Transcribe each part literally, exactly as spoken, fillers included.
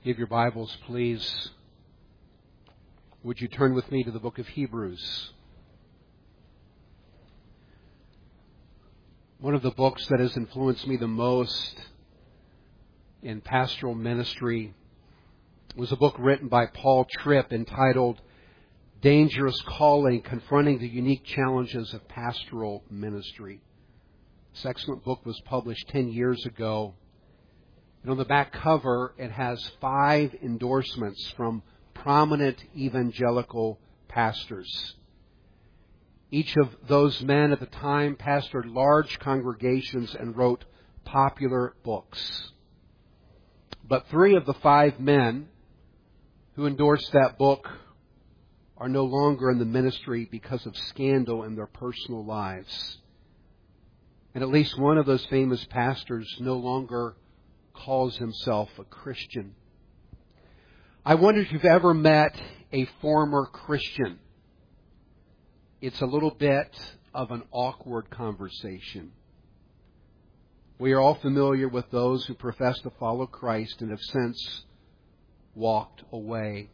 Give your Bibles, please. Would you turn with me to the book of Hebrews? One of the books that has influenced me the most in pastoral ministry was a book written by Paul Tripp entitled Dangerous Calling, Confronting the Unique Challenges of Pastoral Ministry. This excellent book was published ten years ago. And on the back cover, it has five endorsements from prominent evangelical pastors. Each of those men at the time pastored large congregations and wrote popular books. But three of the five men who endorsed that book are no longer in the ministry because of scandal in their personal lives. And at least one of those famous pastors no longer calls himself a Christian. I wonder if you've ever met a former Christian. It's a little bit of an awkward conversation. We are all familiar with those who profess to follow Christ and have since walked away.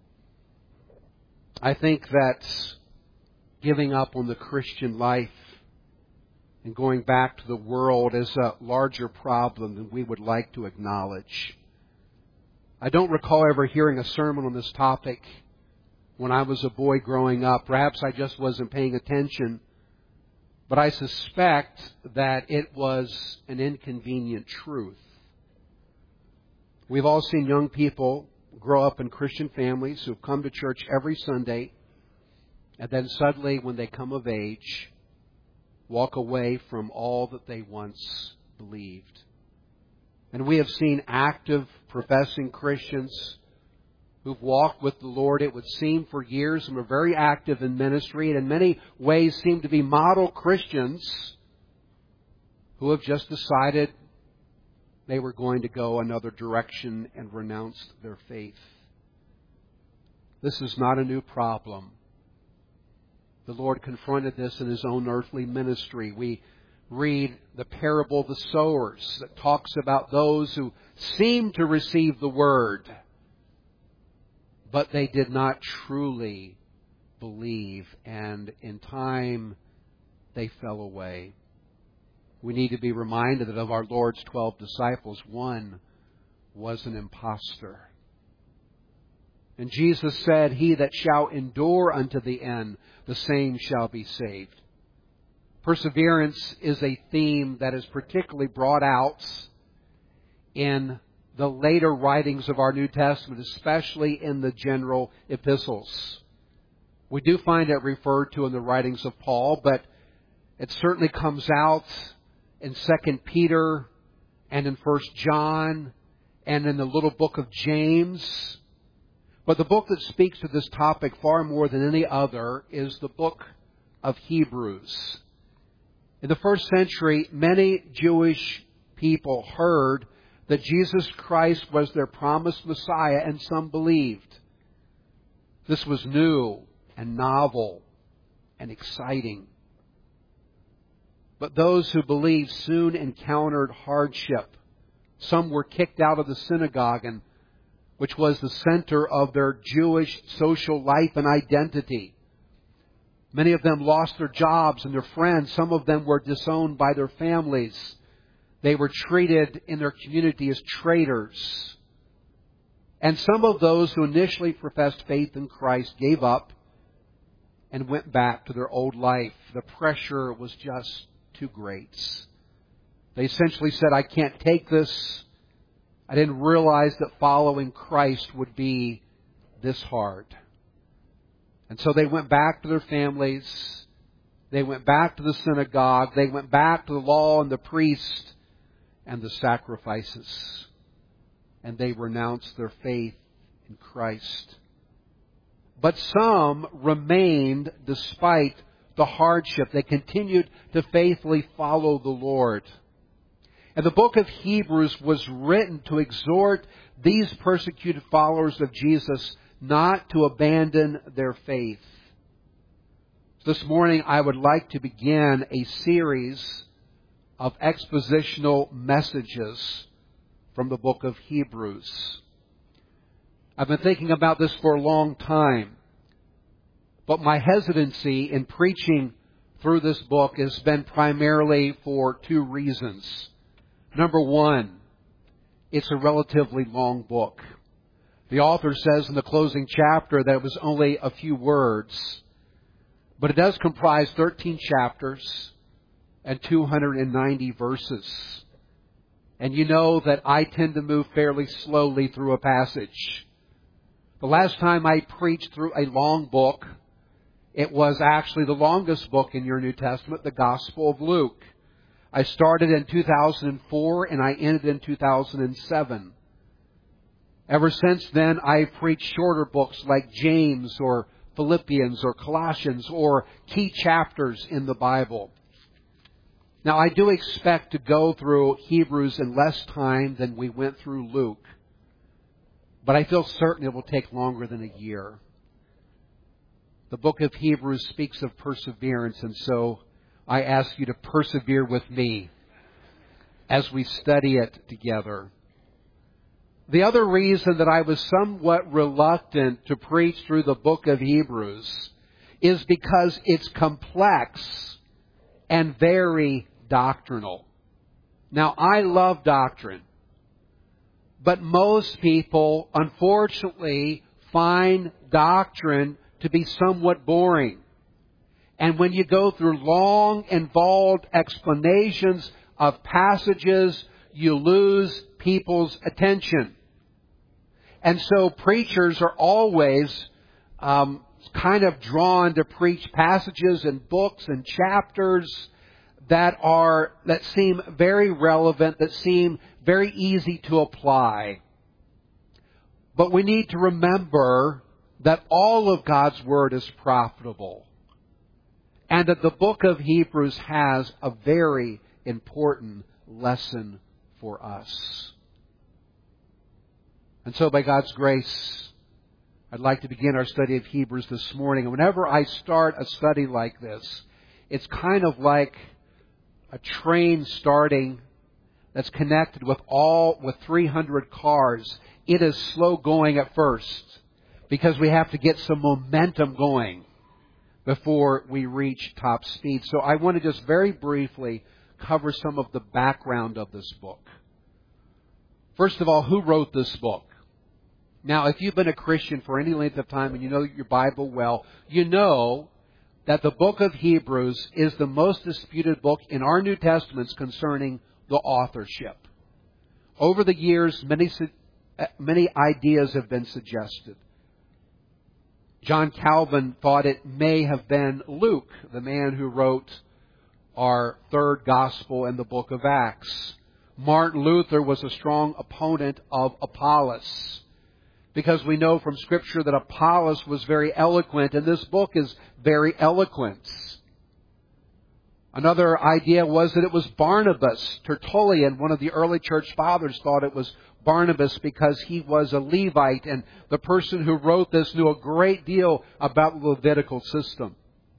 I think that giving up on the Christian life and going back to the world is a larger problem than we would like to acknowledge. I don't recall ever hearing a sermon on this topic when I was a boy growing up. Perhaps I just wasn't paying attention. But I suspect that it was an inconvenient truth. We've all seen young people grow up in Christian families who've come to church every Sunday, and then suddenly when they come of age, walk away from all that they once believed. And we have seen active, professing Christians who've walked with the Lord, it would seem, for years and were very active in ministry and in many ways seem to be model Christians who have just decided they were going to go another direction and renounced their faith. This is not a new problem. The Lord confronted this in His own earthly ministry. We read the parable of the sowers that talks about those who seemed to receive the word, but they did not truly believe, and in time they fell away. We need to be reminded that of our Lord's twelve disciples, one was an impostor. And Jesus said, "He that shall endure unto the end, the same shall be saved." Perseverance is a theme that is particularly brought out in the later writings of our New Testament, especially in the general epistles. We do find it referred to in the writings of Paul, but it certainly comes out in Second Peter and in First John and in the little book of James. But the book that speaks to this topic far more than any other is the book of Hebrews. In the first century, many Jewish people heard that Jesus Christ was their promised Messiah, and some believed. This was new and novel and exciting. But those who believed soon encountered hardship. Some were kicked out of the synagogue, and which was the center of their Jewish social life and identity. Many of them lost their jobs and their friends. Some of them were disowned by their families. They were treated in their community as traitors. And some of those who initially professed faith in Christ gave up and went back to their old life. The pressure was just too great. They essentially said, "I can't take this. I didn't realize that following Christ would be this hard." And so they went back to their families. They went back to the synagogue. They went back to the law and the priest and the sacrifices. And they renounced their faith in Christ. But some remained despite the hardship. They continued to faithfully follow the Lord. And the book of Hebrews was written to exhort these persecuted followers of Jesus not to abandon their faith. This morning I would like to begin a series of expositional messages from the book of Hebrews. I've been thinking about this for a long time. But my hesitancy in preaching through this book has been primarily for two reasons. Number one, it's a relatively long book. The author says in the closing chapter that it was only a few words, but it does comprise thirteen chapters and two hundred ninety verses. And you know that I tend to move fairly slowly through a passage. The last time I preached through a long book, it was actually the longest book in your New Testament, the Gospel of Luke. I started in two thousand four and I ended in two thousand seven. Ever since then, I've preached shorter books like James or Philippians or Colossians or key chapters in the Bible. Now, I do expect to go through Hebrews in less time than we went through Luke, but I feel certain it will take longer than a year. The book of Hebrews speaks of perseverance, and so I ask you to persevere with me as we study it together. The other reason that I was somewhat reluctant to preach through the book of Hebrews is because it's complex and very doctrinal. Now, I love doctrine, but most people, unfortunately, find doctrine to be somewhat boring. And when you go through long, involved explanations of passages, you lose people's attention. And so preachers are always um, kind of drawn to preach passages and books and chapters that are that seem very relevant, that seem very easy to apply. But we need to remember that all of God's Word is profitable, and that the book of Hebrews has a very important lesson for us. And so by God's grace, I'd like to begin our study of Hebrews this morning. And whenever I start a study like this, it's kind of like a train starting that's connected with all with three hundred cars. It is slow going at first because we have to get some momentum going before we reach top speed. So I want to just very briefly cover some of the background of this book. First of all, who wrote this book? Now, if you've been a Christian for any length of time and you know your Bible well, you know that the book of Hebrews is the most disputed book in our New Testaments concerning the authorship. Over the years, many, many ideas have been suggested. John Calvin thought it may have been Luke, the man who wrote our third gospel in the book of Acts. Martin Luther was a strong opponent of Apollos, because we know from Scripture that Apollos was very eloquent, and this book is very eloquent. Another idea was that it was Barnabas. Tertullian, one of the early church fathers, thought it was Barnabas because he was a Levite, and the person who wrote this knew a great deal about the Levitical system.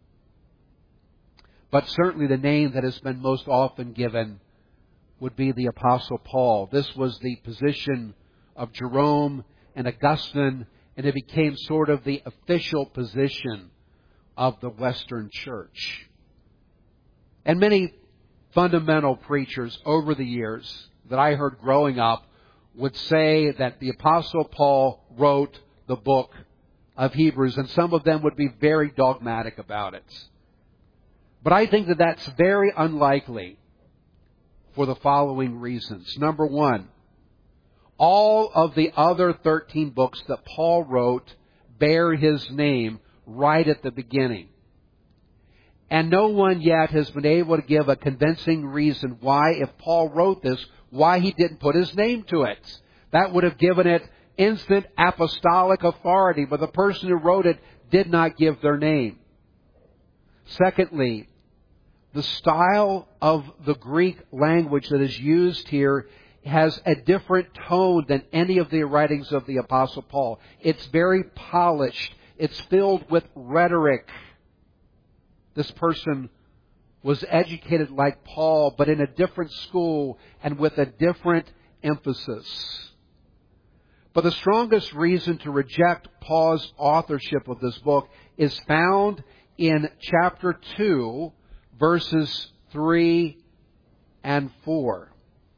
But certainly the name that has been most often given would be the Apostle Paul. This was the position of Jerome and Augustine, and it became sort of the official position of the Western Church. And many fundamental preachers over the years that I heard growing up would say that the Apostle Paul wrote the book of Hebrews, and some of them would be very dogmatic about it. But I think that that's very unlikely for the following reasons. Number one, all of the other thirteen books that Paul wrote bear his name right at the beginning. And no one yet has been able to give a convincing reason why, if Paul wrote this, why he didn't put his name to it. That would have given it instant apostolic authority, but the person who wrote it did not give their name. Secondly, the style of the Greek language that is used here has a different tone than any of the writings of the Apostle Paul. It's very polished. It's filled with rhetoric. This person was educated like Paul, but in a different school and with a different emphasis. But the strongest reason to reject Paul's authorship of this book is found in chapter two, verses three and four.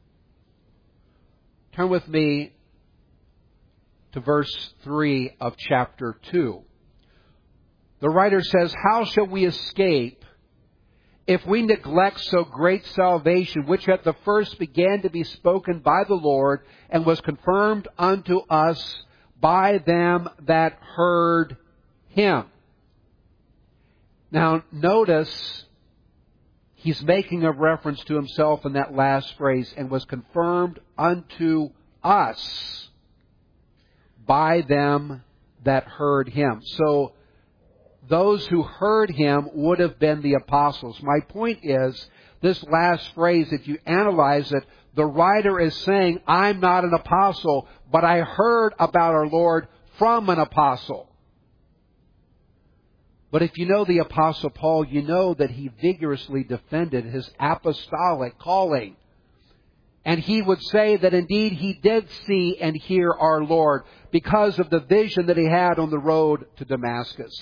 Turn with me to verse three of chapter two. The writer says, "How shall we escape if we neglect so great salvation, which at the first began to be spoken by the Lord, and was confirmed unto us by them that heard Him?" Now, notice he's making a reference to himself in that last phrase, "and was confirmed unto us by them that heard Him." So, those who heard Him would have been the apostles. My point is, this last phrase, if you analyze it, the writer is saying, I'm not an apostle, but I heard about our Lord from an apostle. But if you know the Apostle Paul, you know that he vigorously defended his apostolic calling. And he would say that indeed he did see and hear our Lord because of the vision that he had on the road to Damascus.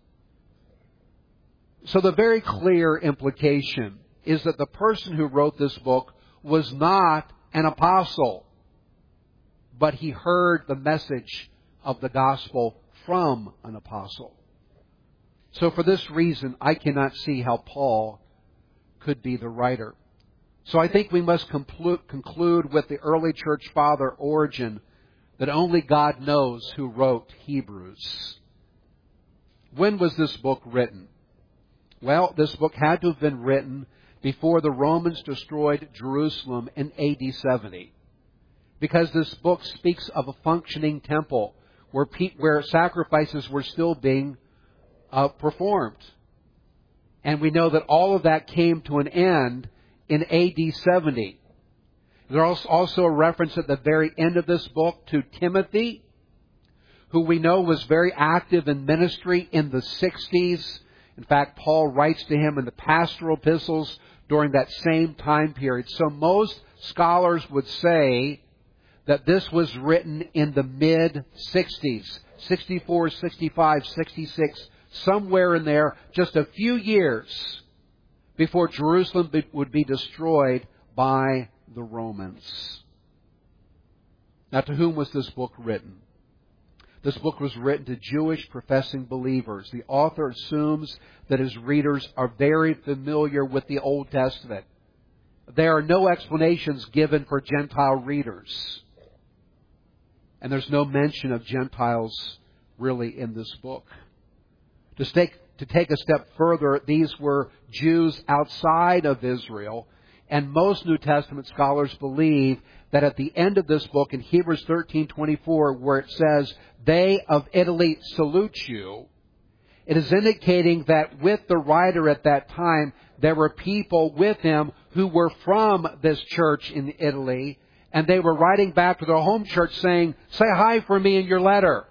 So the very clear implication is that the person who wrote this book was not an apostle, but he heard the message of the gospel from an apostle. So for this reason, I cannot see how Paul could be the writer. So I think we must conclude with the early church father Origen that only God knows who wrote Hebrews. When was this book written? Well, this book had to have been written before the Romans destroyed Jerusalem in A D seventy. Because this book speaks of a functioning temple where, pe- where sacrifices were still being uh, performed. And we know that all of that came to an end in A D seventy. There's also a reference at the very end of this book to Timothy, who we know was very active in ministry in the sixties. In fact, Paul writes to him in the pastoral epistles during that same time period. So most scholars would say that this was written in the mid-sixties, sixty-four, sixty-five, sixty-six, somewhere in there, just a few years before Jerusalem would be destroyed by the Romans. Now, to whom was this book written? This book was written to Jewish professing believers. The author assumes that his readers are very familiar with the Old Testament. There are no explanations given for Gentile readers. And there's no mention of Gentiles really in this book. To take, to take a step further, these were Jews outside of Israel. And most New Testament scholars believe that at the end of this book, in Hebrews thirteen twenty-four, where it says, "They of Italy salute you," it is indicating that with the writer at that time, there were people with him who were from this church in Italy, and they were writing back to their home church saying, "Say hi for me in your letter."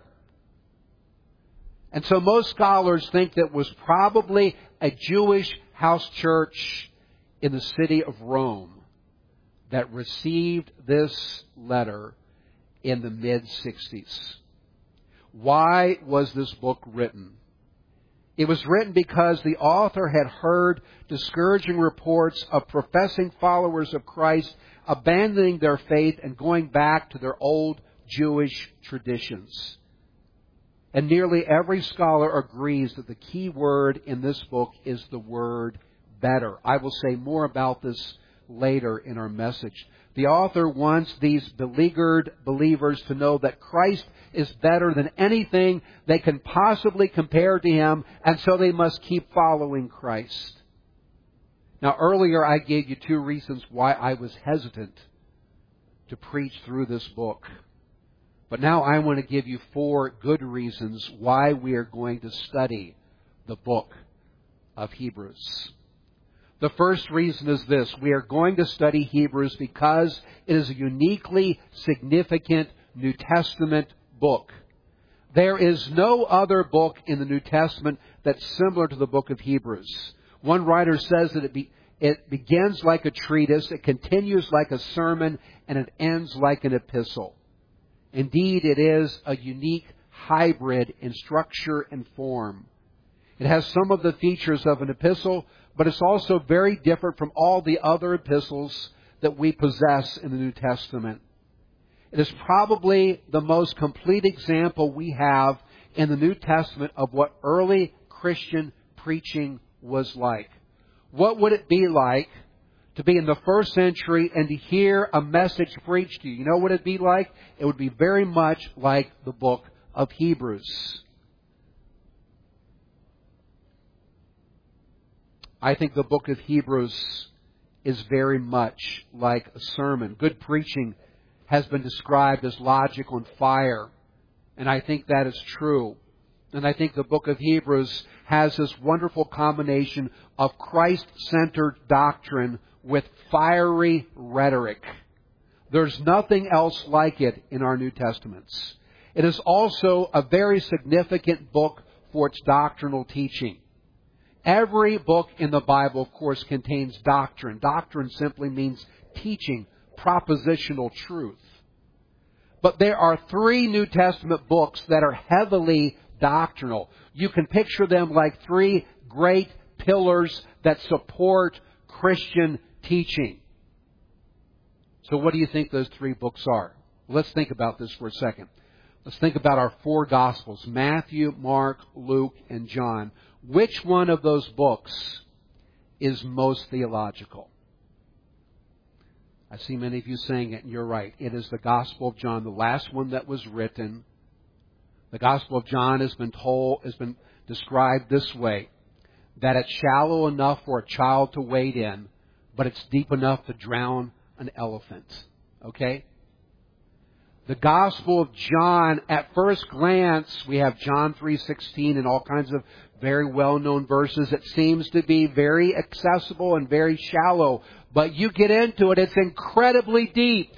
And so most scholars think that it was probably a Jewish house church in the city of Rome that received this letter in the mid-sixties. Why was this book written? It was written because the author had heard discouraging reports of professing followers of Christ abandoning their faith and going back to their old Jewish traditions. And nearly every scholar agrees that the key word in this book is the word better. I will say more about this later in our message. The author wants these beleaguered believers to know that Christ is better than anything they can possibly compare to Him, and so they must keep following Christ. Now, earlier I gave you two reasons why I was hesitant to preach through this book. But now I want to give you four good reasons why we are going to study the book of Hebrews. The first reason is this. We are going to study Hebrews because it is a uniquely significant New Testament book. There is no other book in the New Testament that's similar to the book of Hebrews. One writer says that it, be, it begins like a treatise, it continues like a sermon, and it ends like an epistle. Indeed, it is a unique hybrid in structure and form. It has some of the features of an epistle, but it's also very different from all the other epistles that we possess in the New Testament. It is probably the most complete example we have in the New Testament of what early Christian preaching was like. What would it be like to be in the first century and to hear a message preached to you? You know what it'd be like? It would be very much like the book of Hebrews. I think the book of Hebrews is very much like a sermon. Good preaching has been described as logical and fire, and I think that is true. And I think the book of Hebrews has this wonderful combination of Christ-centered doctrine with fiery rhetoric. There's nothing else like it in our New Testaments. It is also a very significant book for its doctrinal teaching. Every book in the Bible, of course, contains doctrine. Doctrine simply means teaching, propositional truth. But there are three New Testament books that are heavily doctrinal. You can picture them like three great pillars that support Christian teaching. So what do you think those three books are? Let's think about this for a second. Let's think about our four Gospels, Matthew, Mark, Luke, and John. Which one of those books is most theological? I see many of you saying it, and you're right. It is the Gospel of John, the last one that was written. The Gospel of John has been told, has been described this way, that it's shallow enough for a child to wade in, but it's deep enough to drown an elephant. Okay? The Gospel of John, at first glance, we have John three sixteen and all kinds of very well-known verses. It seems to be very accessible and very shallow. But you get into it, it's incredibly deep.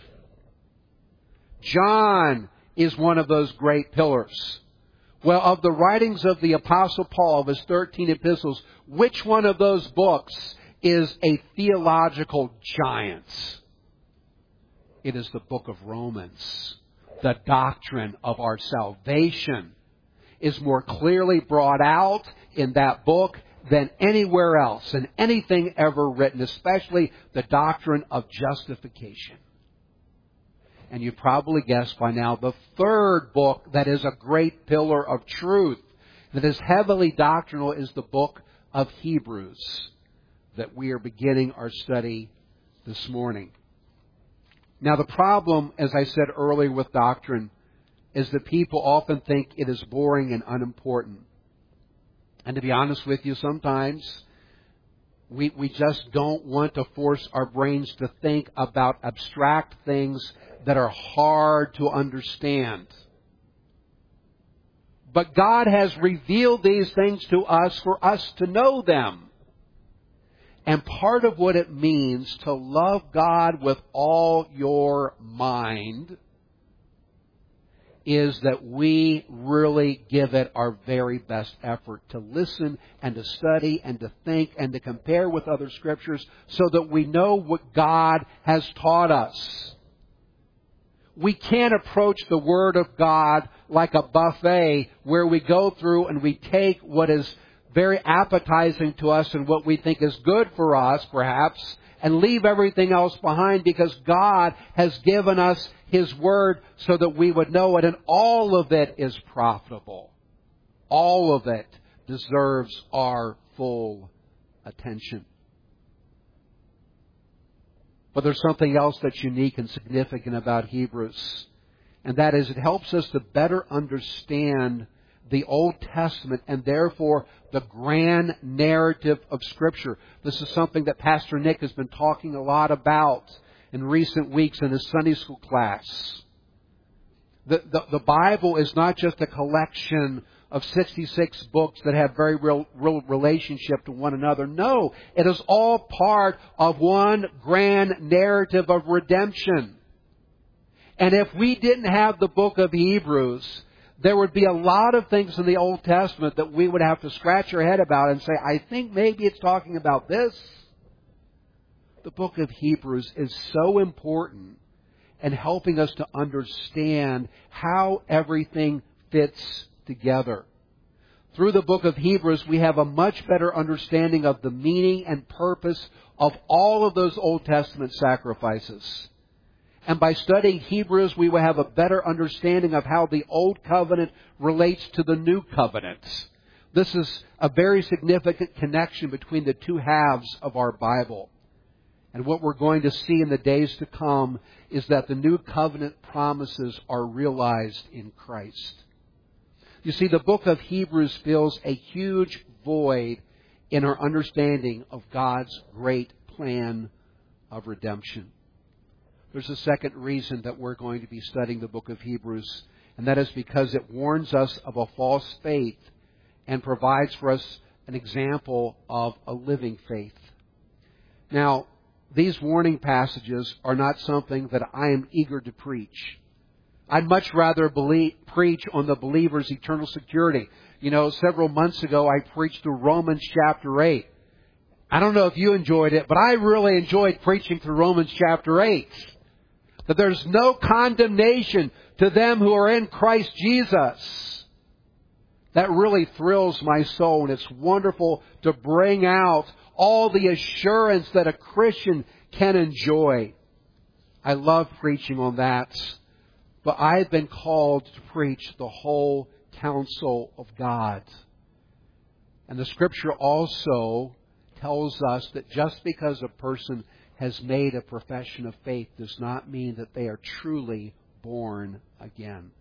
John is one of those great pillars. Well, of the writings of the Apostle Paul, of his thirteen epistles, which one of those books is a theological giant? It is the book of Romans. The doctrine of our salvation is more clearly brought out in that book than anywhere else, in anything ever written, especially the doctrine of justification. And you probably guessed by now, the third book that is a great pillar of truth, that is heavily doctrinal, is the book of Hebrews, that we are beginning our study this morning. Now, the problem, as I said earlier with doctrine, is that people often think it is boring and unimportant. And to be honest with you, sometimes we, we just don't want to force our brains to think about abstract things that are hard to understand. But God has revealed these things to us for us to know them. And part of what it means to love God with all your mind is that we really give it our very best effort to listen and to study and to think and to compare with other scriptures so that we know what God has taught us. We can't approach the Word of God like a buffet where we go through and we take what is very appetizing to us and what we think is good for us, perhaps, and leave everything else behind, because God has given us His Word so that we would know it, and all of it is profitable. All of it deserves our full attention. But there's something else that's unique and significant about Hebrews, and that is it helps us to better understand the Old Testament and therefore the grand narrative of Scripture. This is something that Pastor Nick has been talking a lot about in recent weeks in his Sunday school class. The, the, the Bible is not just a collection of sixty-six books that have very real, real relationship to one another. No, it is all part of one grand narrative of redemption. And if we didn't have the book of Hebrews, there would be a lot of things in the Old Testament that we would have to scratch our head about and say, I think maybe it's talking about this. The book of Hebrews is so important and helping us to understand how everything fits together. Through the book of Hebrews, we have a much better understanding of the meaning and purpose of all of those Old Testament sacrifices. And by studying Hebrews, we will have a better understanding of how the Old Covenant relates to the New Covenant. This is a very significant connection between the two halves of our Bible. And what we're going to see in the days to come is that the New Covenant promises are realized in Christ. You see, the book of Hebrews fills a huge void in our understanding of God's great plan of redemption. There's a second reason that we're going to be studying the book of Hebrews, and that is because it warns us of a false faith and provides for us an example of a living faith. Now, these warning passages are not something that I am eager to preach. I'd much rather believe, preach on the believer's eternal security. You know, several months ago I preached through Romans chapter eight. I don't know if you enjoyed it, but I really enjoyed preaching through Romans chapter eight. That there's no condemnation to them who are in Christ Jesus. That really thrills my soul, and it's wonderful to bring out all the assurance that a Christian can enjoy. I love preaching on that. But I've been called to preach the whole counsel of God. And the Scripture also tells us that just because a person has made a profession of faith does not mean that they are truly born again.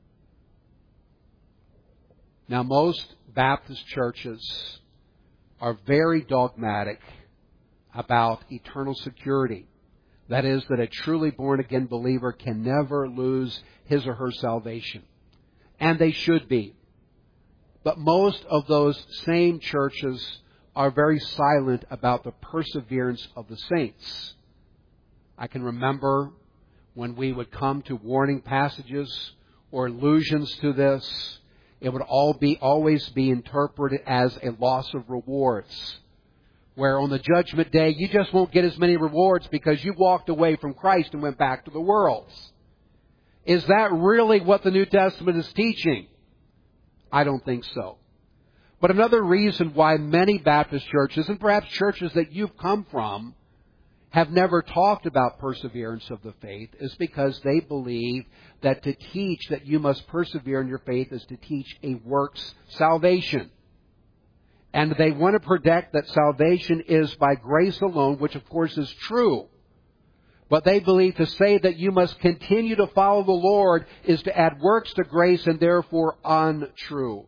Now, most Baptist churches are very dogmatic about eternal security. That is, that a truly born-again believer can never lose his or her salvation. And they should be. But most of those same churches are very silent about the perseverance of the saints. I can remember when we would come to warning passages or allusions to this, it would all be always be interpreted as a loss of rewards. Where on the judgment day, you just won't get as many rewards because you walked away from Christ and went back to the world. Is that really what the New Testament is teaching? I don't think so. But another reason why many Baptist churches, and perhaps churches that you've come from, have never talked about perseverance of the faith is because they believe that to teach that you must persevere in your faith is to teach a works salvation. And they want to predict that salvation is by grace alone, which of course is true. But they believe to say that you must continue to follow the Lord is to add works to grace and therefore untrue.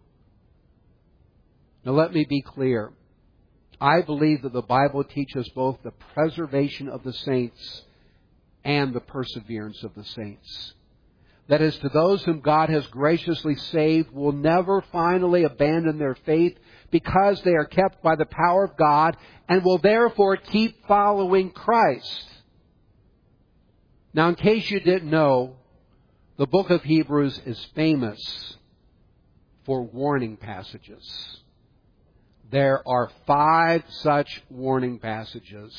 Now let me be clear. I believe that the Bible teaches both the preservation of the saints and the perseverance of the saints. That is, to those whom God has graciously saved will never finally abandon their faith because they are kept by the power of God and will therefore keep following Christ. Now, in case you didn't know, the book of Hebrews is famous for warning passages. There are five such warning passages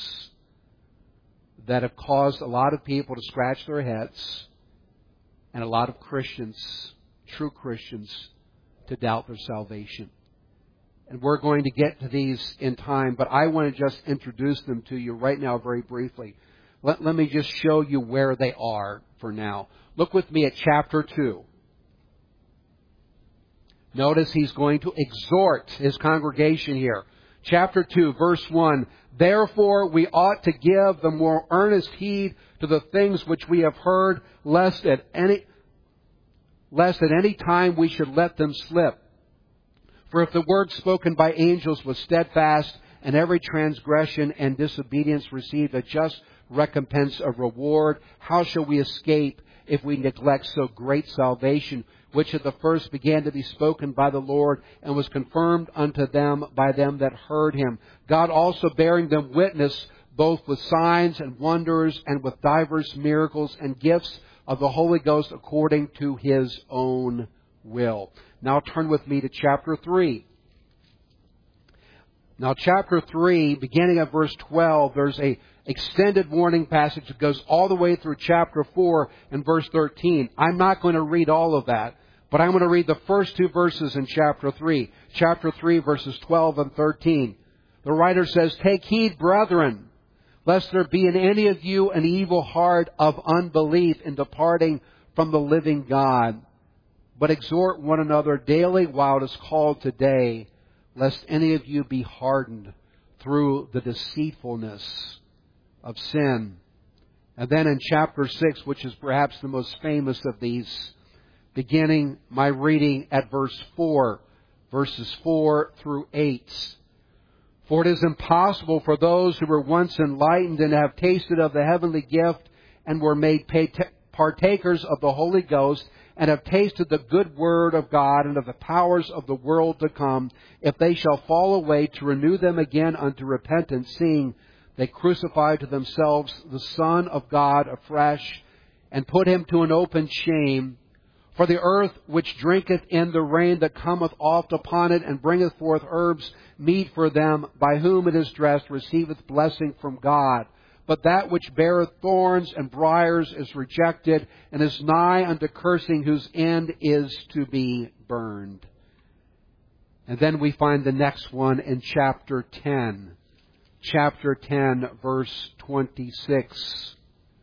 that have caused a lot of people to scratch their heads and a lot of Christians, true Christians, to doubt their salvation. And we're going to get to these in time, but I want to just introduce them to you right now very briefly. Let, let me just show you where they are for now. Look with me at chapter two. Notice he's going to exhort his congregation here. Chapter two, verse one. Therefore we ought to give the more earnest heed to the things which we have heard, lest at any, lest at any time we should let them slip. For if the word spoken by angels was steadfast, and every transgression and disobedience received a just recompense of reward, how shall we escape if we neglect so great salvation, which at the first began to be spoken by the Lord, and was confirmed unto them by them that heard him? God also bearing them witness, both with signs and wonders, and with divers miracles and gifts of the Holy Ghost according to his own will. Now turn with me to chapter three. Now chapter three, beginning at verse twelve, there's a, extended warning passage that goes all the way through chapter four and verse thirteen. I'm not going to read all of that, but I'm going to read the first two verses in chapter three. Chapter three, verses twelve and thirteen. The writer says, "Take heed, brethren, lest there be in any of you an evil heart of unbelief in departing from the living God. But exhort one another daily while it is called today, lest any of you be hardened through the deceitfulness of sin." And then in chapter six, which is perhaps the most famous of these, beginning my reading at verse four, verses four through eight. "For it is impossible for those who were once enlightened and have tasted of the heavenly gift and were made partakers of the Holy Ghost and have tasted the good word of God and of the powers of the world to come, if they shall fall away, to renew them again unto repentance, seeing they crucify to themselves the Son of God afresh, and put Him to an open shame. For the earth which drinketh in the rain that cometh oft upon it, and bringeth forth herbs meet for them, by whom it is dressed, receiveth blessing from God. But that which beareth thorns and briars is rejected, and is nigh unto cursing, whose end is to be burned." And then we find the next one in chapter ten. Chapter ten, verse twenty-six.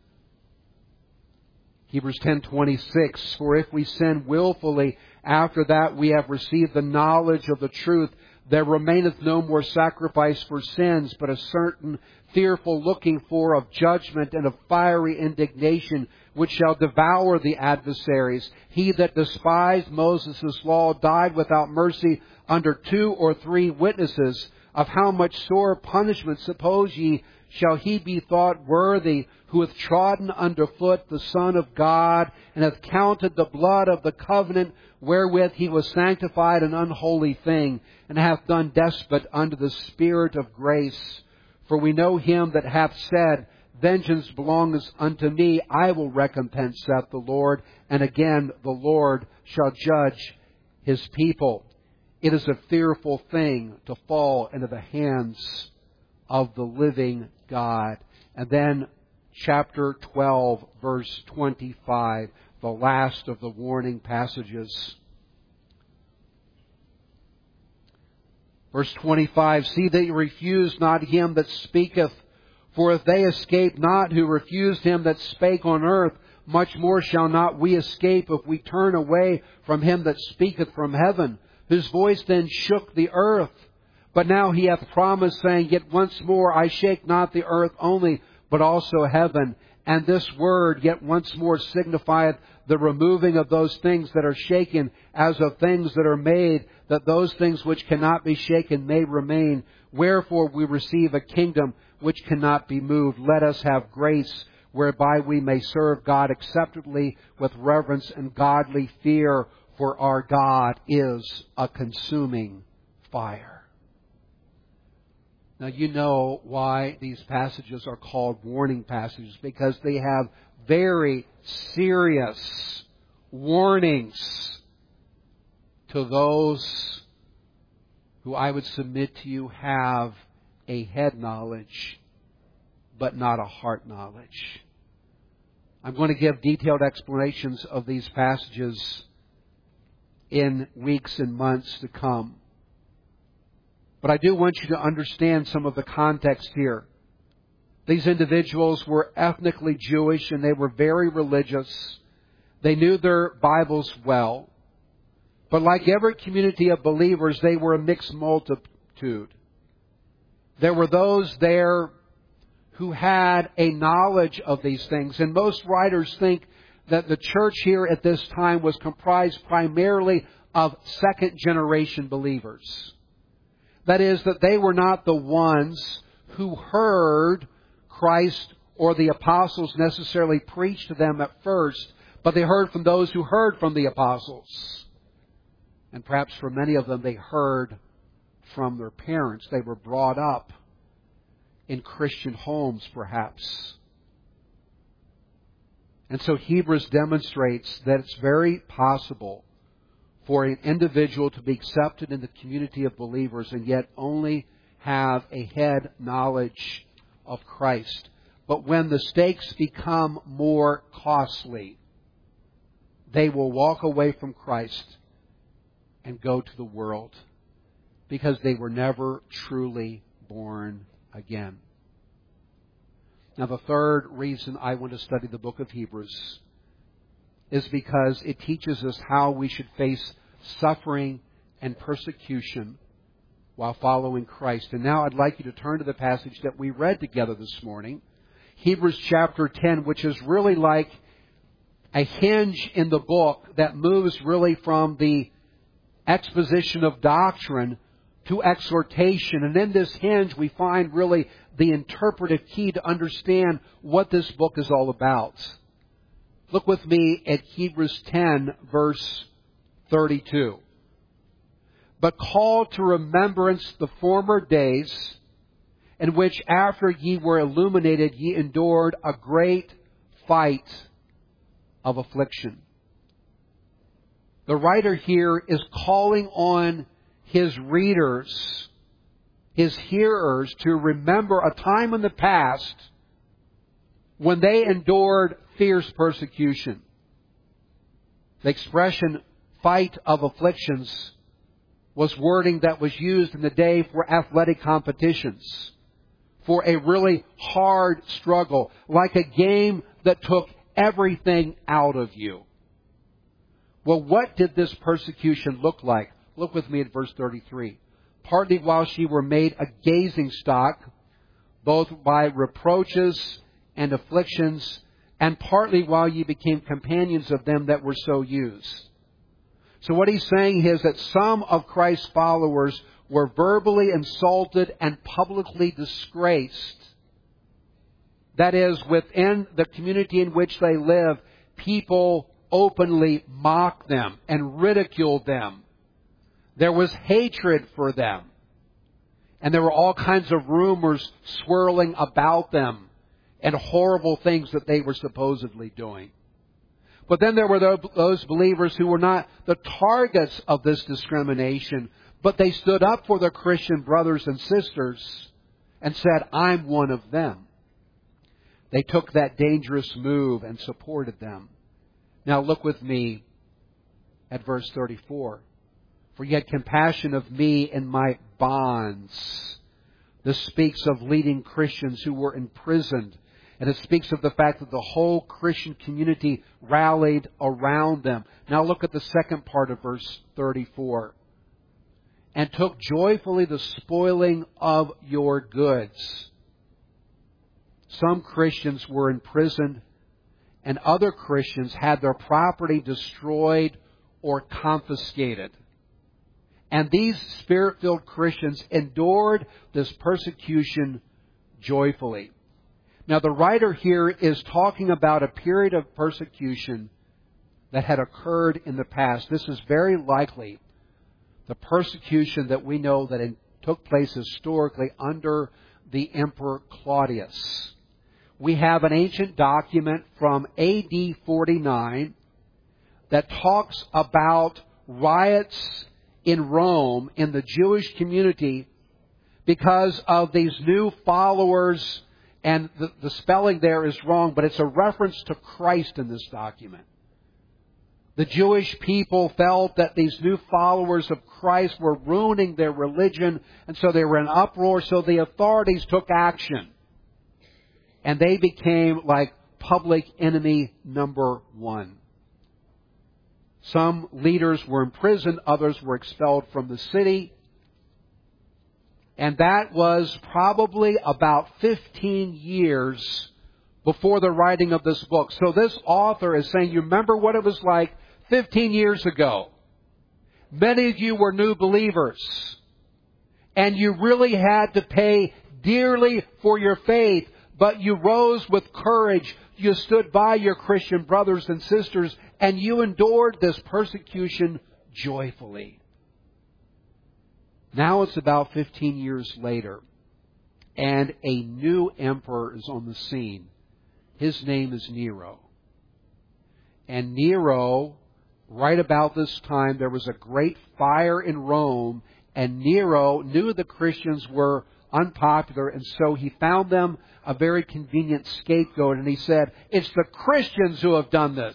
Hebrews ten twenty-six, "For if we sin willfully after that we have received the knowledge of the truth, there remaineth no more sacrifice for sins, but a certain fearful looking for of judgment and of fiery indignation, which shall devour the adversaries. He that despised Moses' law died without mercy under two or three witnesses. Of how much sore punishment, suppose ye, shall he be thought worthy, who hath trodden under foot the Son of God, and hath counted the blood of the covenant wherewith he was sanctified an unholy thing, and hath done despot unto the Spirit of grace? For we know him that hath said, Vengeance belongeth unto me, I will recompense, saith the Lord. And again, the Lord shall judge His people." It is a fearful thing to fall into the hands of the living God. And then chapter twelve, verse twenty-five, the last of the warning passages. Verse twenty-five, "See that you refuse not him that speaketh, for if they escape not who refused him that spake on earth, much more shall not we escape if we turn away from him that speaketh from heaven, whose voice then shook the earth. But now he hath promised, saying, Yet once more I shake not the earth only, but also heaven. And this word, yet once more, signifieth the removing of those things that are shaken, as of things that are made, that those things which cannot be shaken may remain. Wherefore we receive a kingdom which cannot be moved. Let us have grace, whereby we may serve God acceptably with reverence and godly fear, for our God is a consuming fire." Now you know why these passages are called warning passages, because they have very serious warnings to those who, I would submit to you, have a head knowledge but not a heart knowledge. I'm going to give detailed explanations of these passages in weeks and months to come. But I do want you to understand some of the context here. These individuals were ethnically Jewish and they were very religious. They knew their Bibles well. But like every community of believers, they were a mixed multitude. There were those there who had a knowledge of these things. And most writers think that the church here at this time was comprised primarily of second generation believers. That is, that they were not the ones who heard Christ or the apostles necessarily preach to them at first, but they heard from those who heard from the apostles. And perhaps for many of them, they heard from their parents. They were brought up in Christian homes, perhaps. And so Hebrews demonstrates that it's very possible for an individual to be accepted in the community of believers and yet only have a head knowledge of Christ. But when the stakes become more costly, they will walk away from Christ and go to the world because they were never truly born again. Now, the third reason I want to study the book of Hebrews is because it teaches us how we should face suffering and persecution while following Christ. And now I'd like you to turn to the passage that we read together this morning, Hebrews chapter ten, which is really like a hinge in the book that moves really from the exposition of doctrine to exhortation. And in this hinge we find really the interpretive key to understand what this book is all about. Look with me at Hebrews ten, verse thirty-two. But call to remembrance the former days, in which after ye were illuminated, ye endured a great fight of affliction. The writer here is calling on his readers, his hearers, to remember a time in the past when they endured fierce persecution. The expression fight of afflictions was wording that was used in the day for athletic competitions, for a really hard struggle, like a game that took everything out of you. Well, what did this persecution look like? Look with me at verse thirty-three. Partly while she were made a gazing stock, both by reproaches and afflictions, and partly while ye became companions of them that were so used. So what he's saying is that some of Christ's followers were verbally insulted and publicly disgraced. That is, within the community in which they live, people openly mocked them and ridiculed them. There was hatred for them. And there were all kinds of rumors swirling about them and horrible things that they were supposedly doing. But then there were those believers who were not the targets of this discrimination, but they stood up for their Christian brothers and sisters and said, I'm one of them. They took that dangerous move and supported them. Now look with me at verse thirty-four. For ye had compassion of me in my bonds. This speaks of leading Christians who were imprisoned. And it speaks of the fact that the whole Christian community rallied around them. Now look at the second part of verse thirty-four. And took joyfully the spoiling of your goods. Some Christians were imprisoned, and other Christians had their property destroyed or confiscated. And these Spirit-filled Christians endured this persecution joyfully. Now, the writer here is talking about a period of persecution that had occurred in the past. This is very likely the persecution that we know that in, took place historically under the Emperor Claudius. We have an ancient document from A D forty-nine that talks about riots in Rome, in the Jewish community, because of these new followers. And the, the spelling there is wrong, but it's a reference to Christ in this document. The Jewish people felt that these new followers of Christ were ruining their religion, and so they were in uproar, so the authorities took action. And they became like public enemy number one. Some leaders were imprisoned, others were expelled from the city. And that was probably about fifteen years before the writing of this book. So this author is saying, you remember what it was like fifteen years ago. Many of you were new believers. And you really had to pay dearly for your faith. But you rose with courage. You stood by your Christian brothers and sisters. And you endured this persecution joyfully. Now it's about fifteen years later, and a new emperor is on the scene. His name is Nero. And Nero, right about this time, there was a great fire in Rome, and Nero knew the Christians were unpopular, and so he found them a very convenient scapegoat, and he said, it's the Christians who have done this.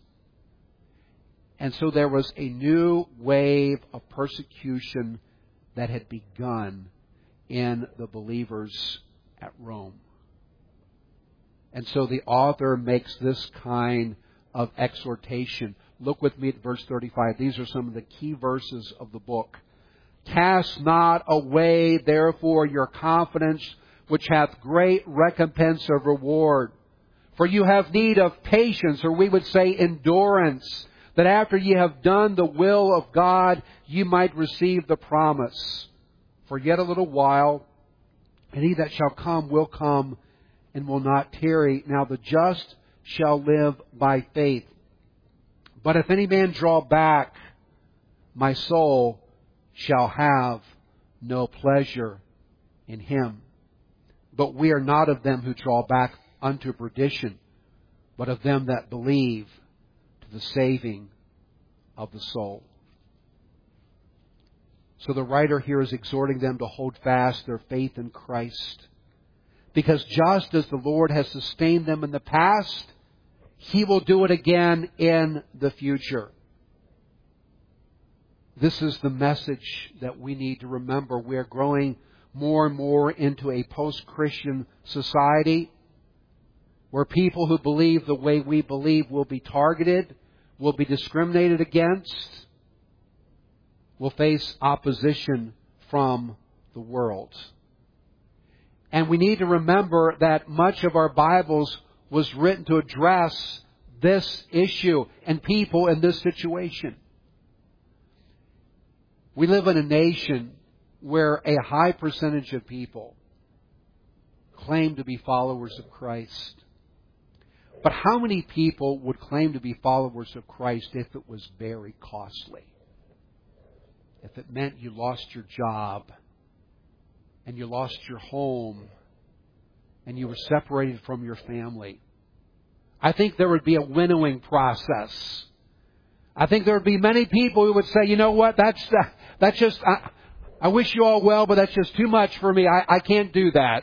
And so there was a new wave of persecution that had begun in the believers at Rome. And so the author makes this kind of exhortation. Look with me at verse thirty-five. These are some of the key verses of the book. Cast not away, therefore, your confidence, which hath great recompense of reward. For you have need of patience, or we would say endurance, that after ye have done the will of God, ye might receive the promise. For yet a little while, and he that shall come will come, and will not tarry. Now the just shall live by faith. But if any man draw back, my soul shall have no pleasure in him. But we are not of them who draw back unto perdition, but of them that believe to the saving of the soul. So the writer here is exhorting them to hold fast their faith in Christ. Because just as the Lord has sustained them in the past, He will do it again in the future. This is the message that we need to remember. We are growing more and more into a post-Christian society where people who believe the way we believe will be targeted, will be discriminated against, will face opposition from the world. And we need to remember that much of our Bibles was written to address this issue and people in this situation. We live in a nation where a high percentage of people claim to be followers of Christ. But how many people would claim to be followers of Christ if it was very costly? If it meant you lost your job, and you lost your home, and you were separated from your family? I think there would be a winnowing process. I think there would be many people who would say, you know what, that's that's just, I, I wish you all well, but that's just too much for me. I, I can't do that.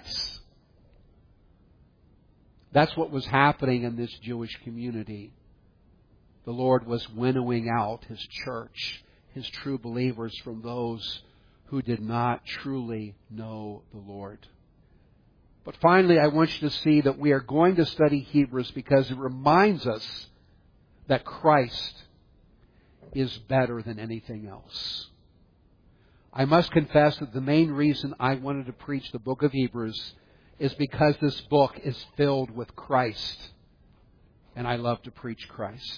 That's what was happening in this Jewish community. The Lord was winnowing out His church, His true believers, from those who did not truly know the Lord. But finally, I want you to see that we are going to study Hebrews because it reminds us that Christ is better than anything else. I must confess that the main reason I wanted to preach the book of Hebrews is because this book is filled with Christ. And I love to preach Christ.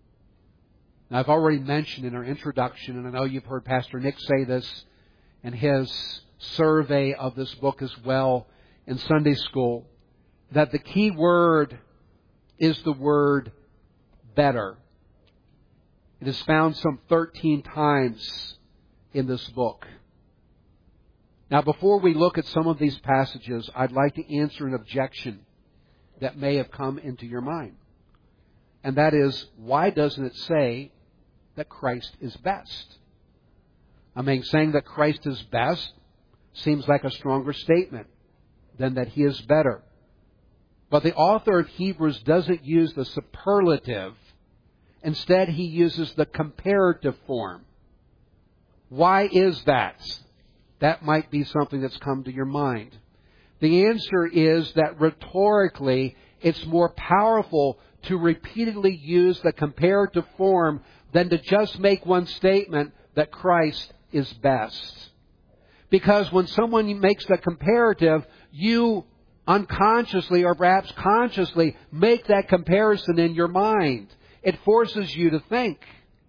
Now, I've already mentioned in our introduction, and I know you've heard Pastor Nick say this in his survey of this book as well in Sunday school, that the key word is the word better. It is found some thirteen times in this book. Now, before we look at some of these passages, I'd like to answer an objection that may have come into your mind. And that is, why doesn't it say that Christ is best? I mean, saying that Christ is best seems like a stronger statement than that He is better. But the author of Hebrews doesn't use the superlative. Instead, he uses the comparative form. Why is that? That might be something that's come to your mind. The answer is that rhetorically, it's more powerful to repeatedly use the comparative form than to just make one statement that Christ is best. Because when someone makes the comparative, you unconsciously or perhaps consciously make that comparison in your mind. It forces you to think.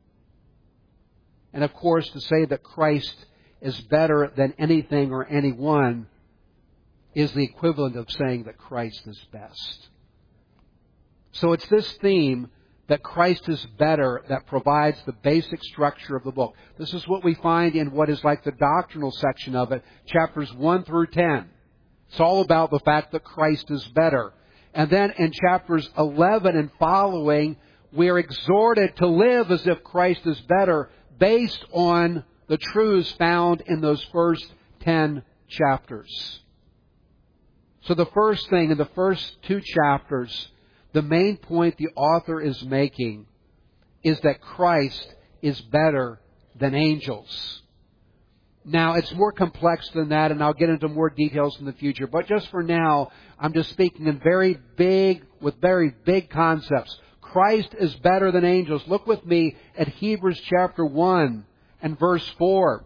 And of course, to say that Christ is better than anything or anyone is the equivalent of saying that Christ is best. So it's this theme that Christ is better that provides the basic structure of the book. This is what we find in what is like the doctrinal section of it, chapters one through ten. It's all about the fact that Christ is better. And then in chapters eleven and following, we are exhorted to live as if Christ is better based on the truths found in those first ten chapters. So the first thing in the first two chapters, the main point the author is making is that Christ is better than angels. Now, it's more complex than that, and I'll get into more details in the future. But just for now, I'm just speaking in very big, with very big concepts. Christ is better than angels. Look with me at Hebrews chapter one and verse four.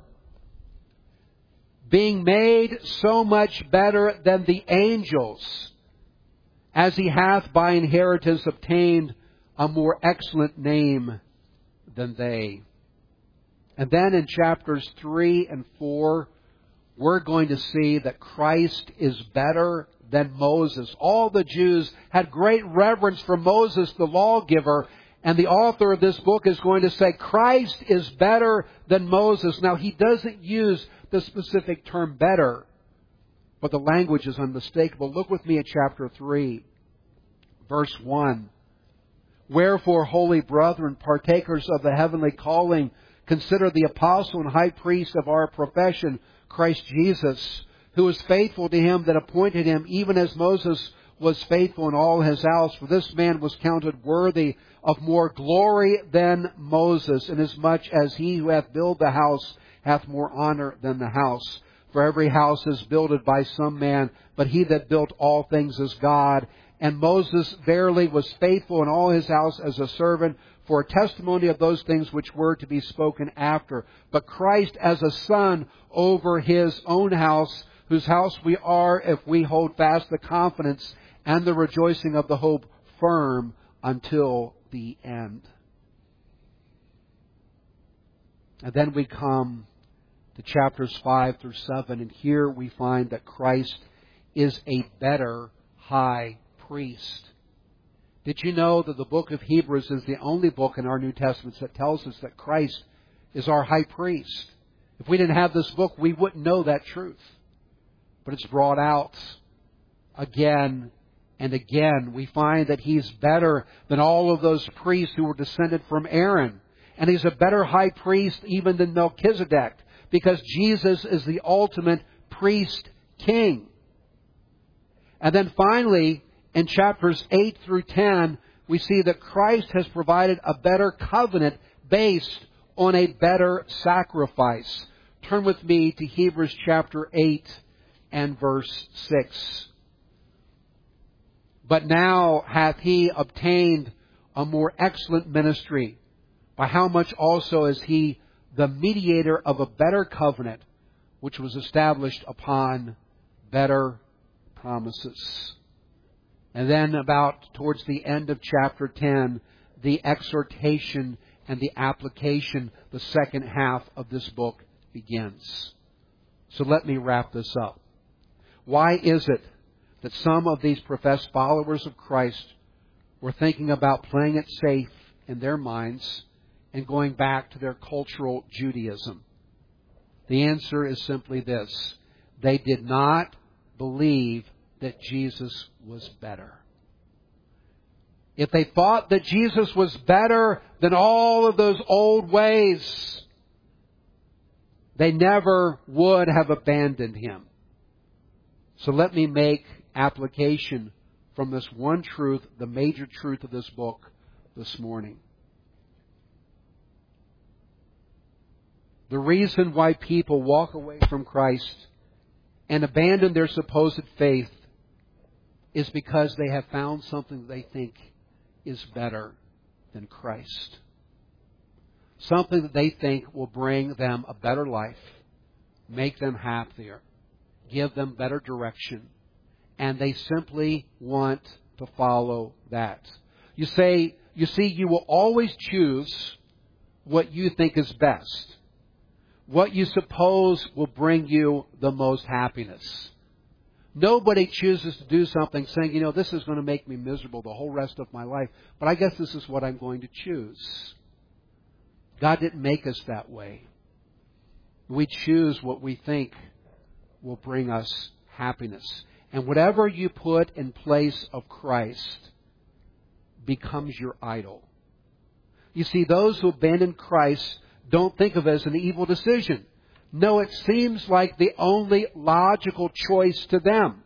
Being made so much better than the angels, as he hath by inheritance obtained a more excellent name than they. And then in chapters three and four, we're going to see that Christ is better than Moses. All the Jews had great reverence for Moses, the lawgiver, and the author of this book is going to say Christ is better than Moses. Now, he doesn't use the specific term better, but the language is unmistakable. Look with me at chapter three, verse one. Wherefore, holy brethren, partakers of the heavenly calling, consider the apostle and high priest of our profession, Christ Jesus, who was faithful to him that appointed him, even as Moses was faithful in all his house. For this man was counted worthy of more glory than Moses, inasmuch as he who hath built the house hath more honor than the house. For every house is builded by some man, but he that built all things is God. And Moses verily was faithful in all his house as a servant, for a testimony of those things which were to be spoken after. But Christ as a son over his own house, whose house we are if we hold fast the confidence and the rejoicing of the hope firm until the end. And then we come to chapters five through seven, and here we find that Christ is a better high priest. Did you know that the book of Hebrews is the only book in our New Testament that tells us that Christ is our high priest? If we didn't have this book, we wouldn't know that truth. But it's brought out again and again. We find that He's better than all of those priests who were descended from Aaron. And He's a better high priest even than Melchizedek, because Jesus is the ultimate priest king. And then finally, in chapters eight through ten, we see that Christ has provided a better covenant based on a better sacrifice. Turn with me to Hebrews chapter eight and verse six. But now hath he obtained a more excellent ministry, by how much also is he the mediator of a better covenant, which was established upon better promises. And then about towards the end of chapter ten, the exhortation and the application, the second half of this book begins. So let me wrap this up. Why is it that some of these professed followers of Christ were thinking about playing it safe in their minds and going back to their cultural Judaism? The answer is simply this: they did not believe that Jesus was better. If they thought that Jesus was better than all of those old ways, they never would have abandoned Him. So let me make application from this one truth, the major truth of this book, this morning. The reason why people walk away from Christ and abandon their supposed faith is because they have found something they think is better than Christ. Something that they think will bring them a better life, make them happier, give them better direction, and they simply want to follow that. You say, you see, you will always choose what you think is best, what you suppose will bring you the most happiness. Nobody chooses to do something saying, you know, this is going to make me miserable the whole rest of my life, but I guess this is what I'm going to choose. God didn't make us that way. We choose what we think will bring us happiness. And whatever you put in place of Christ becomes your idol. You see, those who abandon Christ don't think of it as an evil decision. No, it seems like the only logical choice to them.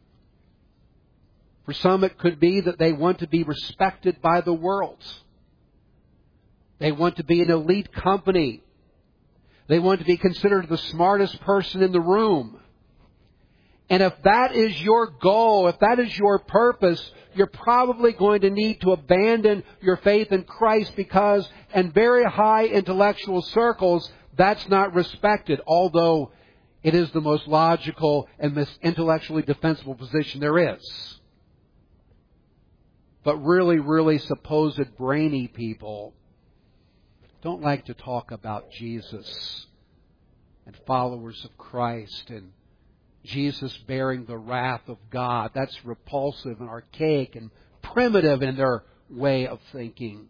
For some, it could be that they want to be respected by the world. They want to be an elite company. They want to be considered the smartest person in the room. And if that is your goal, if that is your purpose, you're probably going to need to abandon your faith in Christ, because in very high intellectual circles, that's not respected, although it is the most logical and most intellectually defensible position there is. But really, really supposed brainy people don't like to talk about Jesus and followers of Christ and Jesus bearing the wrath of God. That's repulsive and archaic and primitive in their way of thinking.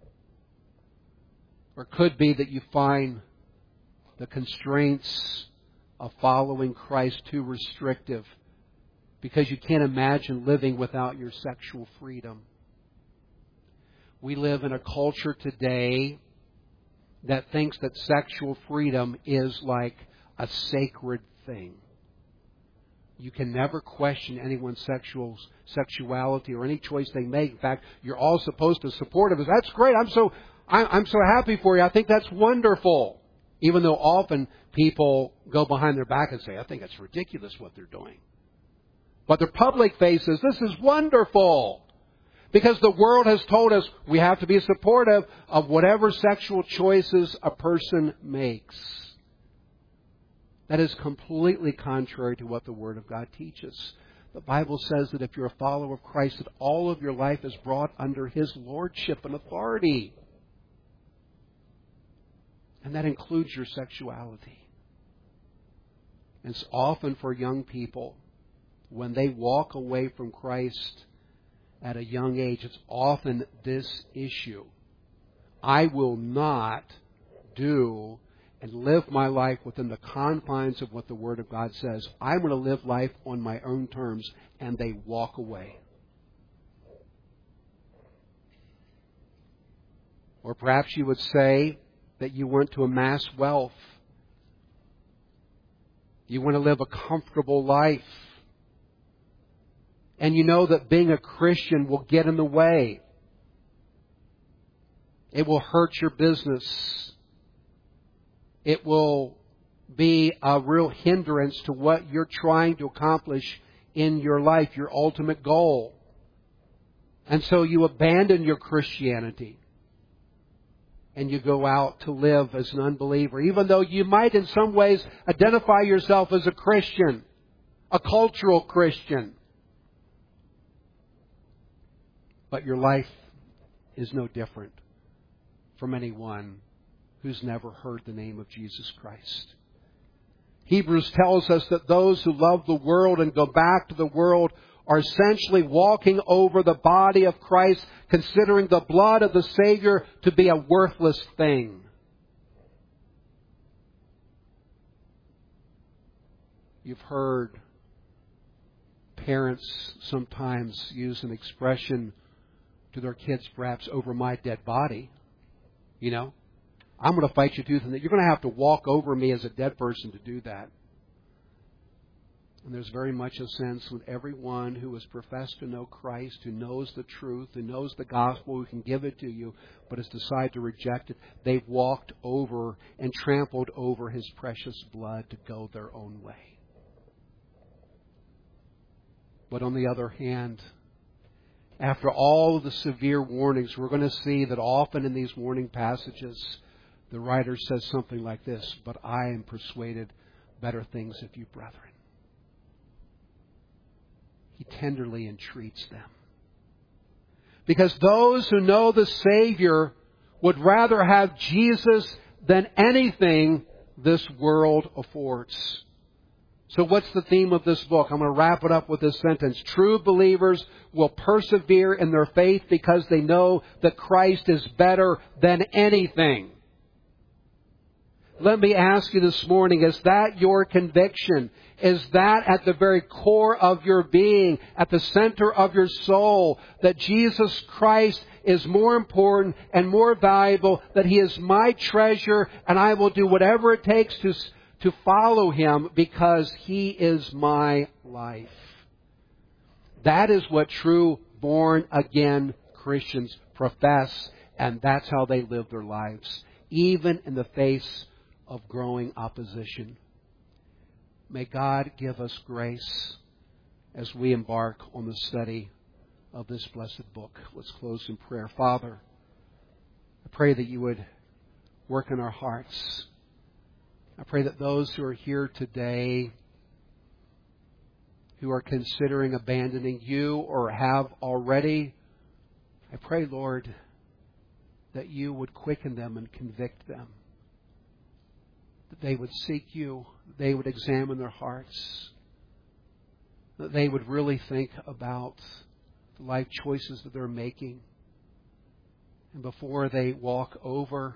Or it could be that you find the constraints of following Christ too restrictive, because you can't imagine living without your sexual freedom. We live in a culture today that thinks that sexual freedom is like a sacred thing. You can never question anyone's sexual sexuality or any choice they make. In fact, you're all supposed to support it. That's great. I'm so I'm so happy for you. I think that's wonderful. Even though often people go behind their back and say, I think it's ridiculous what they're doing. But their public face says, this is wonderful. Because the world has told us we have to be supportive of whatever sexual choices a person makes. That is completely contrary to what the Word of God teaches. The Bible says that if you're a follower of Christ, that all of your life is brought under His lordship and authority. And that includes your sexuality. And it's often for young people, when they walk away from Christ at a young age, it's often this issue. I will not do and live my life within the confines of what the Word of God says. I'm going to live life on my own terms, and they walk away. Or perhaps you would say that you want to amass wealth. You want to live a comfortable life. And you know that being a Christian will get in the way. It will hurt your business. It will be a real hindrance to what you're trying to accomplish in your life, your ultimate goal. And so you abandon your Christianity and you go out to live as an unbeliever, even though you might in some ways identify yourself as a Christian, a cultural Christian. But your life is no different from anyone who's never heard the name of Jesus Christ. Hebrews tells us that those who love the world and go back to the world are essentially walking over the body of Christ, considering the blood of the Savior to be a worthless thing. You've heard parents sometimes use an expression to their kids, perhaps, over my dead body. You know, I'm going to fight you tooth and nail. You're going to have to walk over me as a dead person to do that. And there's very much a sense with everyone who has professed to know Christ, who knows the truth, who knows the gospel, who can give it to you, but has decided to reject it. They've walked over and trampled over His precious blood to go their own way. But on the other hand, after all of the severe warnings, we're going to see that often in these warning passages, the writer says something like this, but I am persuaded better things of you, brethren. He tenderly entreats them. Because those who know the Savior would rather have Jesus than anything this world affords. So what's the theme of this book? I'm going to wrap it up with this sentence. True believers will persevere in their faith because they know that Christ is better than anything. Let me ask you this morning, is that your conviction? Is that at the very core of your being, at the center of your soul, that Jesus Christ is more important and more valuable, that He is my treasure, and I will do whatever it takes to to to follow Him because He is my life. That is what true born-again Christians profess, and that's how they live their lives, even in the face of growing opposition. May God give us grace as we embark on the study of this blessed book. Let's close in prayer. Father, I pray that You would work in our hearts. I pray that those who are here today who are considering abandoning You or have already, I pray, Lord, that You would quicken them and convict them. That they would seek You, that they would examine their hearts, that they would really think about the life choices that they're making. And before they walk over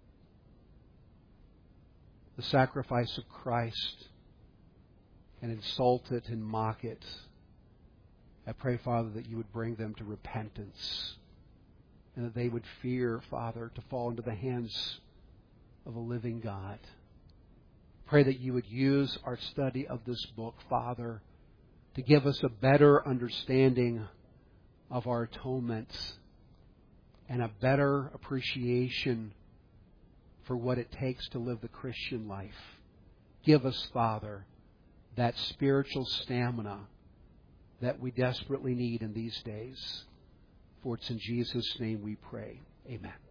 the sacrifice of Christ and insult it and mock it, I pray, Father, that You would bring them to repentance and that they would fear, Father, to fall into the hands of a living God. Pray that You would use our study of this book, Father, to give us a better understanding of our atonement and a better appreciation for what it takes to live the Christian life. Give us, Father, that spiritual stamina that we desperately need in these days. For it's in Jesus' name we pray. Amen.